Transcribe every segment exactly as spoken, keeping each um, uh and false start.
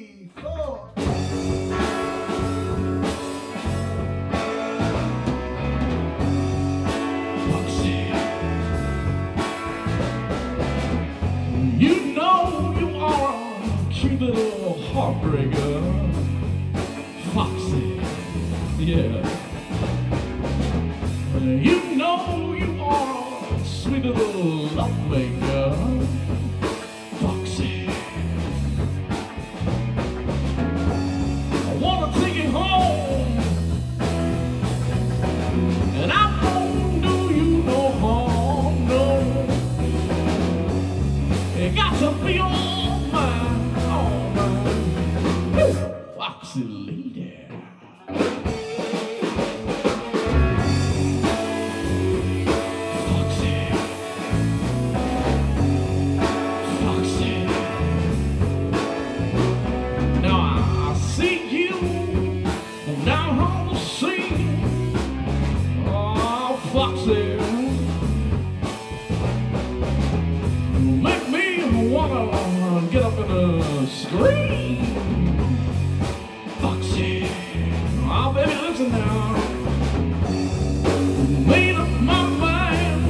three, four. You know you are a cute little heartbreaker, Foxy, yeah. You know you are a sweet little lovemaker, Foxy. I wanna take you home, and I won't do you no harm, no. You got to be all mine, all mine, Woo! Foxy lady. Foxy, Foxy. Now I see you down on the scene, oh Foxy. Make me wanna get up in a scream, Foxy. Oh, baby, listen now. Made up my mind.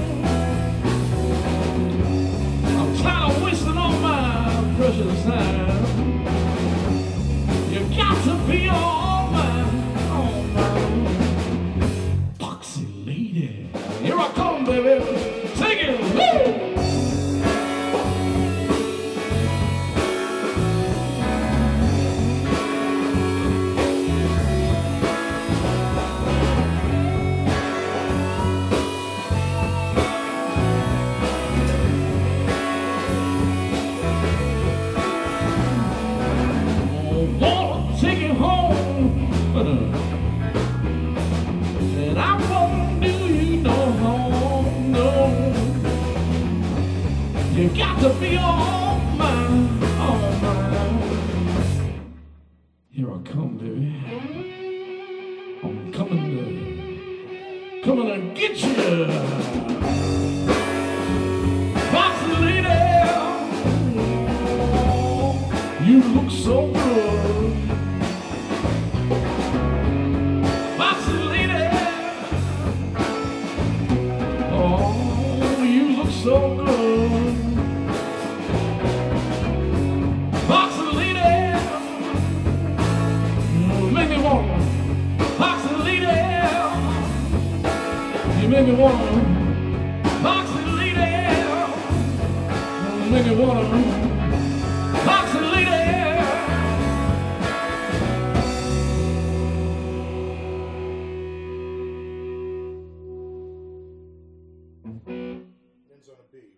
I'm tired of wasting all my precious time. You got to be all mine, all mine, Foxy lady. Here I come, baby. Take it, woo! Wanna take you home, and I won't do you no harm, no. You got to be all mine, all mine. Here I come, baby. I'm coming to, coming to get you, Foxy lady. You look so good, Foxy lady. Oh, you look so good, Foxy lady. You make me wanna, Foxy lady. You make me wanna, Foxy lady. You make me wanna, Foxy lady. Ends on a B.